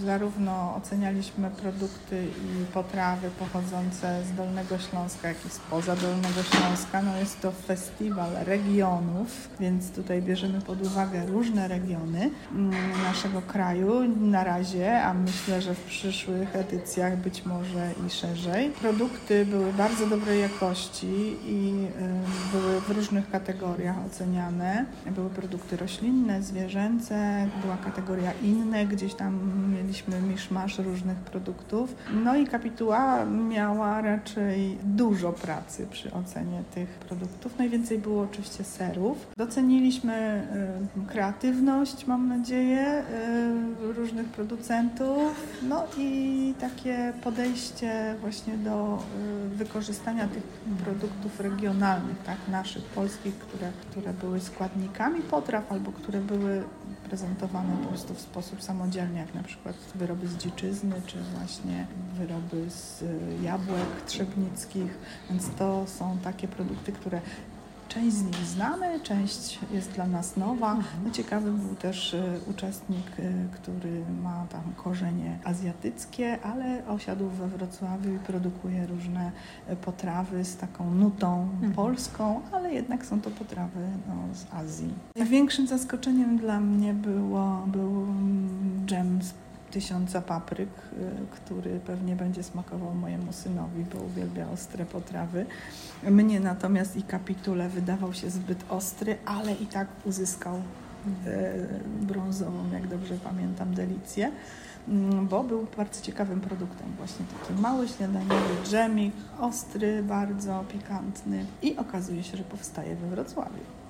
Zarówno ocenialiśmy produkty i potrawy pochodzące z Dolnego Śląska, jak i spoza Dolnego Śląska. No jest to festiwal regionów, więc tutaj bierzemy pod uwagę różne regiony naszego kraju na razie, a myślę, że w przyszłych edycjach być może i szerzej. Produkty były bardzo dobrej jakości i były w różnych kategoriach oceniane. Były produkty roślinne, zwierzęce, była kategoria inne, gdzieś tam mieliśmy miszmasz różnych produktów. No i kapituła miała raczej dużo pracy przy ocenie tych produktów. Najwięcej było oczywiście serów. Doceniliśmy kreatywność, mam nadzieję, różnych producentów, no i takie podejście właśnie do wykorzystania tych produktów regionalnych, tak, naszych, polskich, które były składnikami potraw albo które były prezentowane po prostu w sposób samodzielny, jak na przykład wyroby z dziczyzny, czy właśnie wyroby z jabłek trzebnickich, więc to są takie produkty, które część z nich znamy, część jest dla nas nowa. No, ciekawy był też uczestnik, który ma tam korzenie azjatyckie, ale osiadł we Wrocławiu i produkuje różne potrawy z taką nutą polską, ale jednak są to potrawy z Azji. Największym zaskoczeniem dla mnie był dżem z 1000 papryk, który pewnie będzie smakował mojemu synowi, bo uwielbia ostre potrawy. Mnie natomiast i kapitule wydawał się zbyt ostry, ale i tak uzyskał brązową, jak dobrze pamiętam, delicję, bo był bardzo ciekawym produktem. Właśnie taki mały śniadaniowy dżemik, ostry, bardzo pikantny i okazuje się, że powstaje we Wrocławiu.